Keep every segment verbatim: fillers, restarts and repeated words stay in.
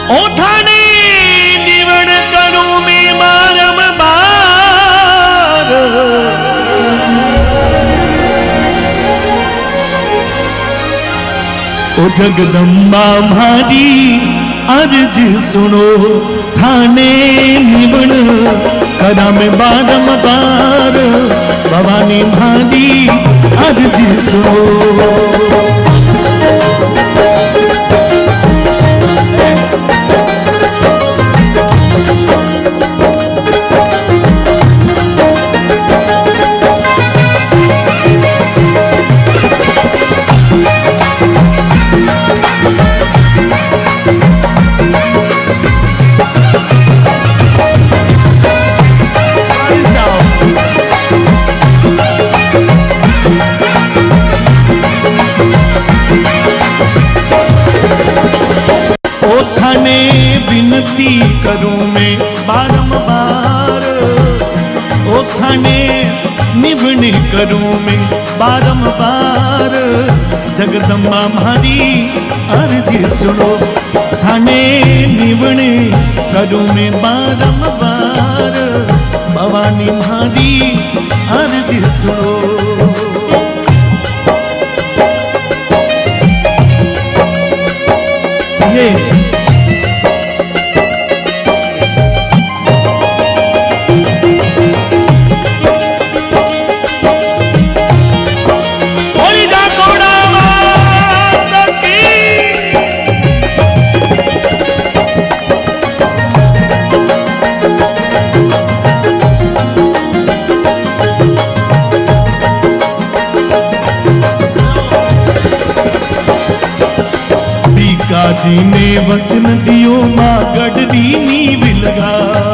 ओठाने निवण करूं मैं बारंबार, ओ जगदम्बा मारी अर्ज सुनो, थाने निवण करा में बारंबार, भवानी मारी अर्ज सुनो। विनती करूं मैं बारंबार, ओ थाने निवण करूं मैं बारंबार, जगदम्बा मारी अर्ज सुनो, थाने निवण करूं मैं बारंबार, भवानी मारी अर्ज सुनो। ये जी ने वचन दियो मां गढ़ी नीव लगा,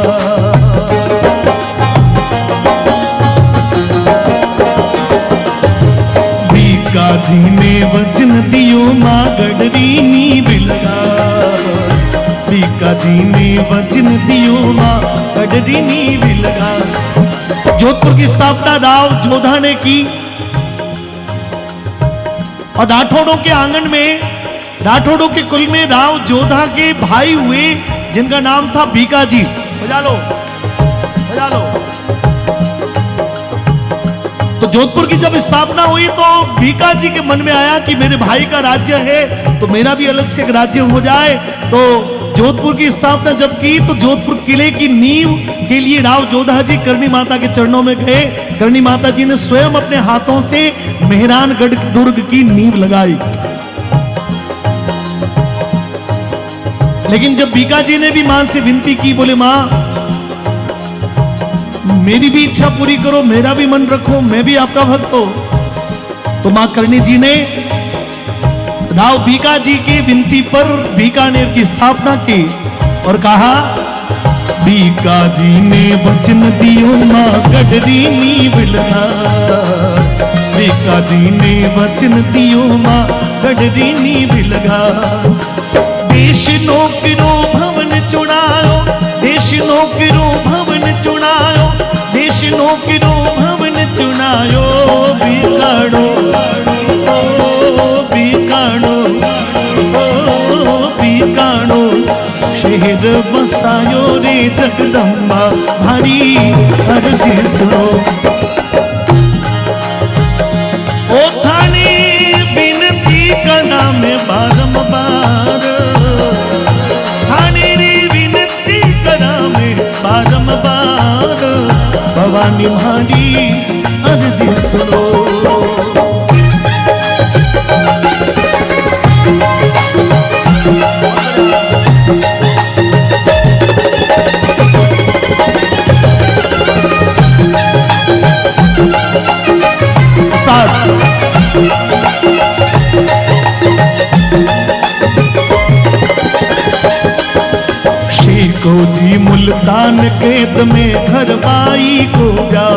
बीका जी ने वचन दियो मां गढ़ी नीव लगा, बीका जी ने वचन दियो मां गढ़ी नीव लगा। जोधपुर की स्थापना राव जोधा ने की और राठौड़ों के आंगन में, राठौड़ों के कुल में राव जोधा के भाई हुए जिनका नाम था बीकाजी। बजा लो बजा लो। तो जोधपुर की जब स्थापना हुई तो बीकाजी के मन में आया कि मेरे भाई का राज्य है तो मेरा भी अलग से एक राज्य हो जाए। तो जोधपुर की स्थापना जब की तो जोधपुर किले की नींव के लिए राव जोधा जी करणी माता के चरणों में गए। करणी माता जी ने स्वयं अपने हाथों से मेहरानगढ़ दुर्ग की नींव लगाई। लेकिन जब बीका जी ने भी मां से विनती की, बोले मां मेरी भी इच्छा पूरी करो, मेरा भी मन रखो, मैं भी आपका भक्त हूं। तो मां करणी जी ने राव बीका जी की विनती पर बीकानेर की स्थापना की और कहा बीका जी ने वचन दियो मां गढ़ी नीव लगा, बीका जी ने वचन दियो मां गढ़ी नीव लगा। देश नौकरो भवन चुनायो, देश नौकरो भवन चुनायो, देश नौकरो भवन चुनायो, बीकाणो ओ बीकाणो ओ बीकाणो शहर बसायो रे जगदम्बा मारी अर्ज सुनो। ओ थाने विनती करना में बारंबार, बारंबार भवानी मारी अर्ज सुनो। को जी मुल्तान कैद में घर बाई को जा,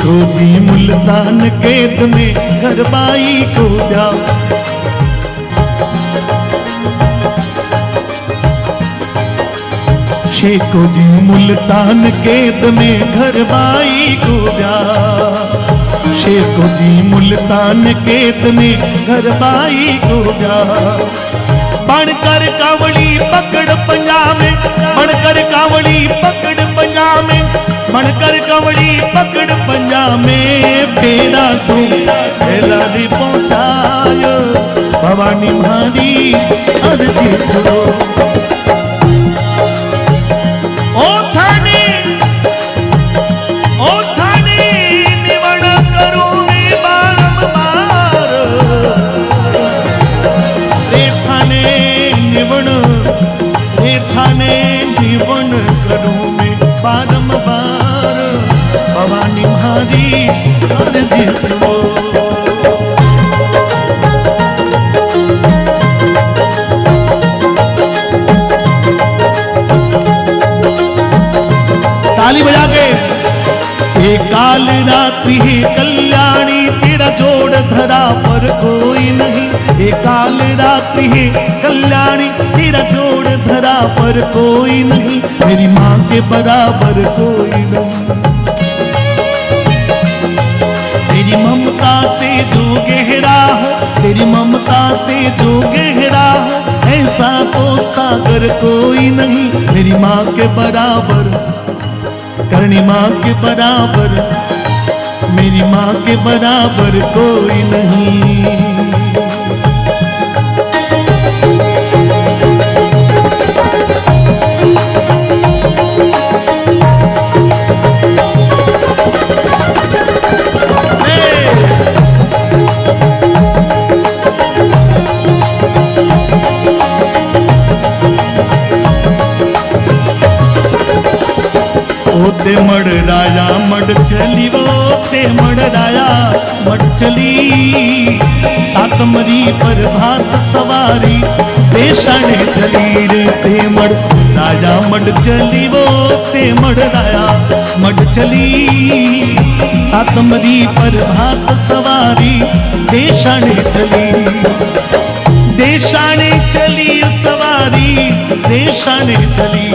शेखो जी मुल्तान कैद में घर बाई को ब्याह। शेखो जी मुल्तान कैद में घर बाई को ब्याह। शेखो जी मुल्तान कैद में घर बाई को ब्याह। बनकर कावड़ी पकड़ पंजा में, बनकर कावड़ी पकड़ पंजा में, बनकर कावड़ी पकड़ पंजा में बेड़ा सो सैलारी पहुंचायो। भवानी मारी अर्जी सुनो। ओ थाने ओ थाने निवण करो मैं बारंबार। रे थाने निवण, रे थाने निवण करो मैं बारंबार। भवानी मारी अर्जी सुनो। ताली बजा के। ये काल रात्रि है कल्याणी तेरा जोड़ धरा पर कोई नहीं। ये काल रात्रि है कल्याणी तेरा जोड़ धरा पर कोई नहीं। मेरी माँ के बराबर कोई नहीं। तेरी ममता से जो गहरा हो, तेरी ममता से जो गहरा हो, ऐसा तो सागर कोई नहीं। मेरी माँ के बराबर, करणी माँ के बराबर, मेरी माँ के बराबर कोई नहीं। ते मड़ राया मड़ चली वो ते मड़ राया मड़ चली। सात मरी पर भात सवारी पेशाने चली रे ते मड़ राया मड़ चली वो ते मड़ राया मड़ चली। सात मरी पर भात सवारी पेशाने चली। देशाने चली सवारी देशाने चली।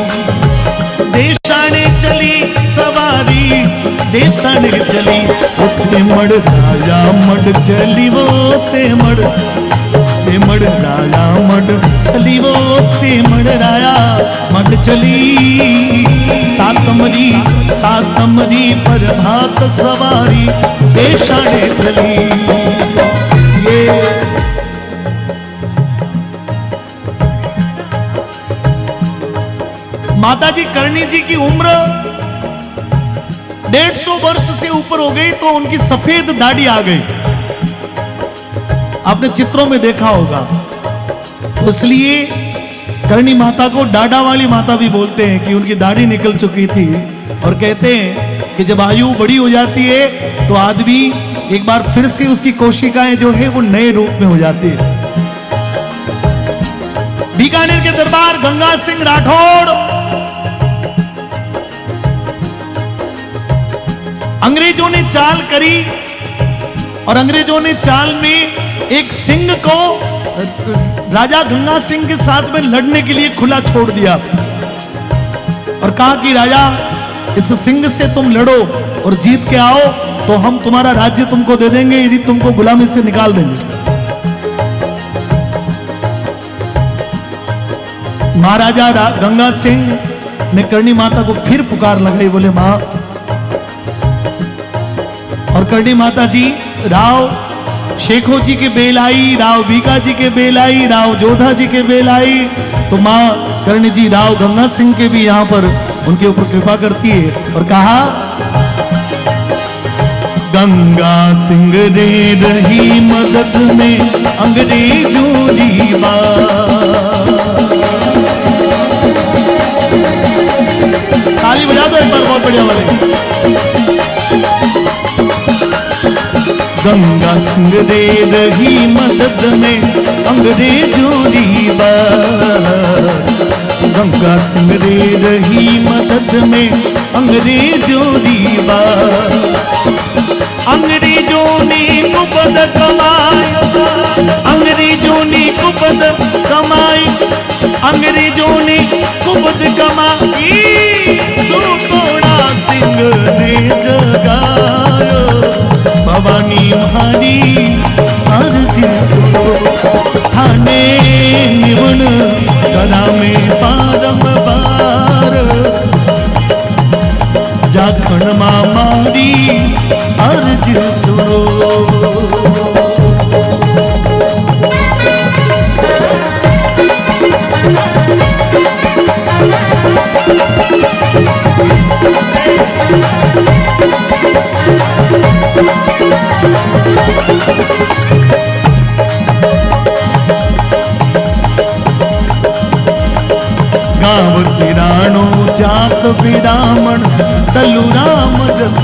देशाने चली सवारी देशाने चली। ते मड़ राया मड़ चली वो ते मड़, ते मड़ राया मड़ चली वो ते मड़ राया मड़ चली। सातमरी सातमरी पर भात सवारी देशाने चली। ये माताजी करणी जी की उम्र डेढ़ सौ वर्ष से ऊपर हो गई तो उनकी सफेद दाढ़ी आ गई। आपने चित्रों में देखा होगा। इसलिए करणी माता को डाडा वाली माता भी बोलते हैं कि उनकी दाढ़ी निकल चुकी थी। और कहते हैं कि जब आयु बड़ी हो जाती है तो आदमी एक बार फिर से उसकी कोशिकाएं जो है वो नए रूप में हो जाती है। बीकानेर के दरबार गंगा सिंह राठौड़ अंग्रेजों ने चाल करी और अंग्रेजों ने चाल में एक सिंह को राजा गंगा सिंह के साथ में लड़ने के लिए खुला छोड़ दिया और कहा कि राजा इस सिंह से तुम लड़ो और जीत के आओ तो हम तुम्हारा राज्य तुमको दे देंगे, यदि तुमको गुलामी से निकाल देंगे। महाराजा गंगा सिंह ने करणी माता को फिर पुकार लगाई। बोले मां, और करणी माता जी राव शेखो जी के बेल आई, राव बीका जी के बेल आई, राव जोधा जी के बेल आई, तो मां करणी जी राव गंगा सिंह के भी यहाँ पर उनके ऊपर कृपा करती है और कहा गंगा सिंह रे रही मदद में अंग्रेजों की बात। ताली बजा दो एक बार बहुत बढ़िया वाले। गंगा सिंह दे रही मदद में अंग्रेजों की बात। गंगा सिंह दे रही मदद में अंग्रेजों की बात।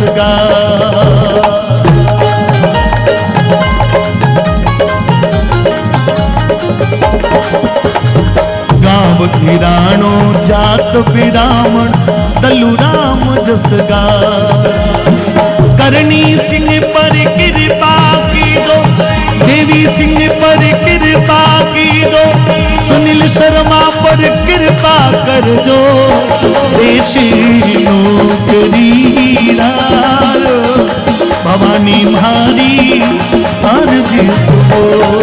गा। गाँव थिराणो जात बिरामण दल्लू राम जस गा। करणी सिंह पर कृपा की दो, देवी सिंह पर कृपा की दो, सुनील शर्मा पर कृपा कर जो, देशी नौकरी भवानी मारी अर्जी सुनो।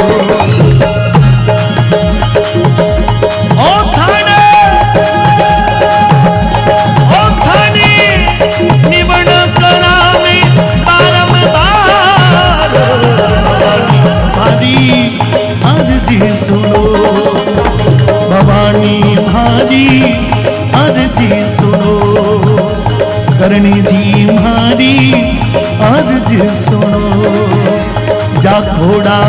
ओ थाने, ओ थाने निवण करावे बारंबार, भवानी अर्जी सुनो, भवानी मारी अर्जी सुनो, करणी जी मारी अर्जी सुनो। जा घोड़ा